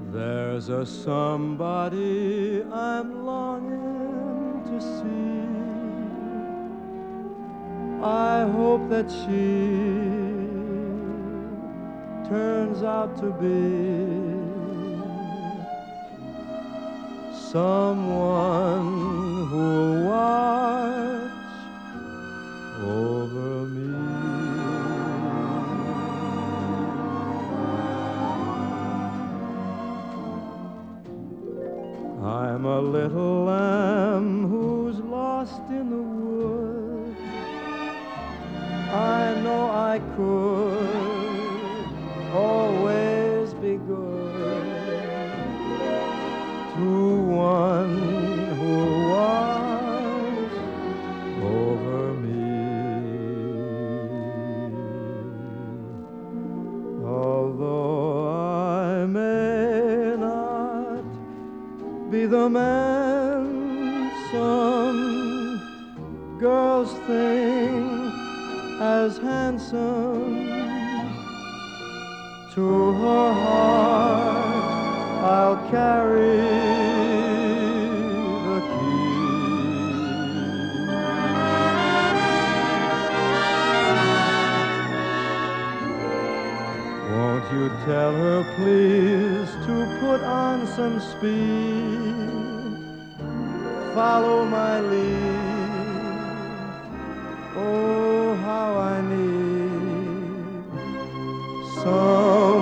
There's a somebody I'm longing to see. I hope that she turns out to be someone who'll watch over me. I'm a little lamb who's lost in the wood. I know I could always be good to one who watch over me. Although I may not be the man some girls think as handsome, to her heart I'll carry the key. Won't you tell her please to put on some speed, follow my lead. Oh, how I need some